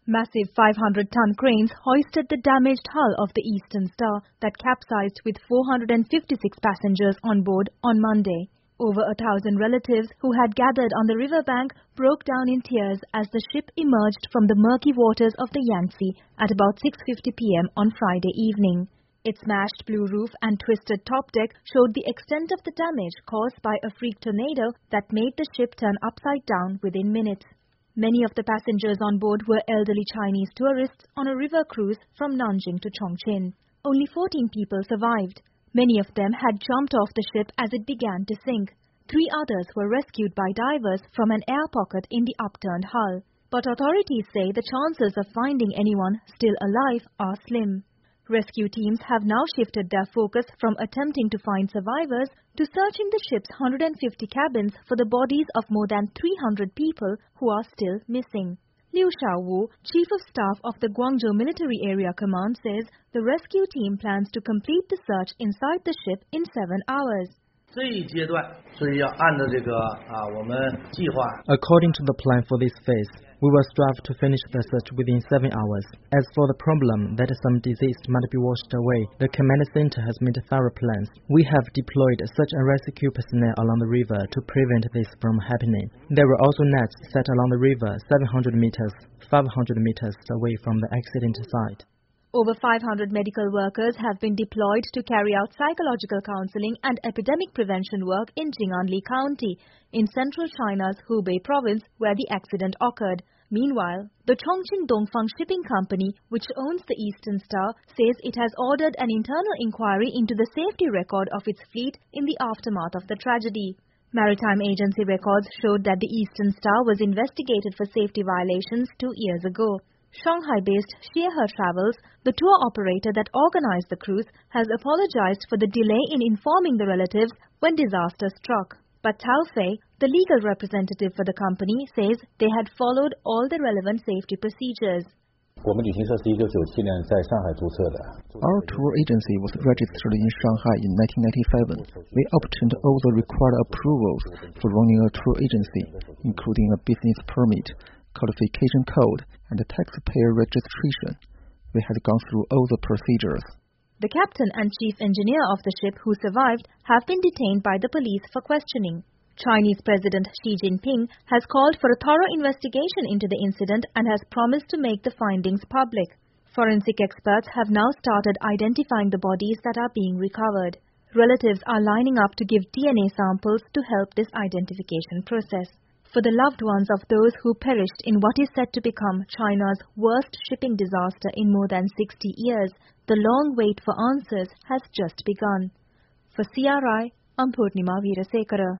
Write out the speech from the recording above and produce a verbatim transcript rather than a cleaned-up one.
Massive five hundred ton cranes hoisted the damaged hull of the Eastern Star that capsized with four hundred fifty-six passengers on board on Monday. Over a thousand relatives who had gathered on the riverbank broke down in tears as the ship emerged from the murky waters of the Yangtze at about six fifty p m on Friday evening. Its smashed blue roof and twisted top deck showed the extent of the damage caused by a freak tornado that made the ship turn upside down within minutes. Many of the passengers on board were elderly Chinese tourists on a river cruise from Nanjing to Chongqing. Only fourteen people survived. Many of them had jumped off the ship as it began to sink. Three others were rescued by divers from an air pocket in the upturned hull. But authorities say the chances of finding anyone still alive are slim. Rescue teams have now shifted their focus from attempting to find survivors to searching the ship's one hundred fifty cabins for the bodies of more than three hundred people who are still missing. Liu Xiaowu, Chief of Staff of the Guangzhou Military Area Command, says the rescue team plans to complete the search inside the ship in seven hours. According to the plan for this phase, we will strive to finish the search within seven hours. As for the problem that some deceased might be washed away, the command center has made thorough plans. We have deployed search and rescue personnel along the river to prevent this from happening. There were also nets set along the river seven hundred meters, five hundred meters away from the accident site. Over five hundred medical workers have been deployed to carry out psychological counseling and epidemic prevention work in Jing'anli County, in central China's Hubei province, where the accident occurred. Meanwhile, the Chongqing Dongfang Shipping Company, which owns the Eastern Star, says it has ordered an internal inquiry into the safety record of its fleet in the aftermath of the tragedy. Maritime agency records showed that the Eastern Star was investigated for safety violations two years ago. Shanghai-based Xiehe Travels, the tour operator that organized the cruise, has apologized for the delay in informing the relatives when disaster struck. But Tao Fei, the legal representative for the company, says they had followed all the relevant safety procedures. Our tour agency was registered in Shanghai in nineteen ninety-seven. We obtained all the required approvals for running a tour agency, including a business permit, qualification code, and a taxpayer registration. We had gone through all the procedures. The captain and chief engineer of the ship who survived have been detained by the police for questioning. Chinese President Xi Jinping has called for a thorough investigation into the incident and has promised to make the findings public. Forensic experts have now started identifying the bodies that are being recovered. Relatives are lining up to give D N A samples to help this identification process. For the loved ones of those who perished in what is said to become China's worst shipping disaster in more than sixty years, the long wait for answers has just begun. For C R I, I'm Purnima Veerasekara.